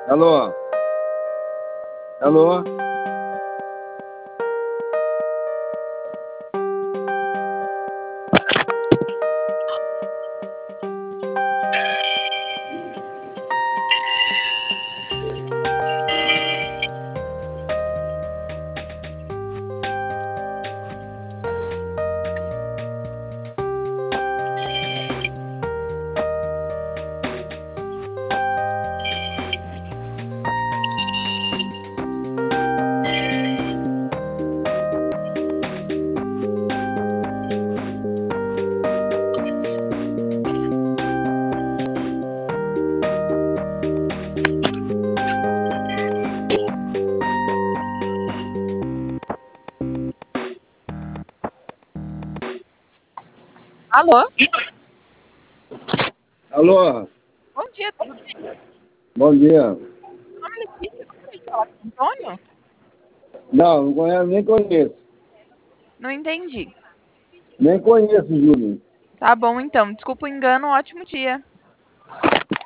Alô? Alô? Alô? Alô? Bom dia, tudo bem? Bom dia. Meu nome é Letícia, gostaria de falar com o Antônio? Não conheço, nem conheço. Não entendi. Nem conheço, Júlio. Tá bom, então. Desculpa o engano, um ótimo dia.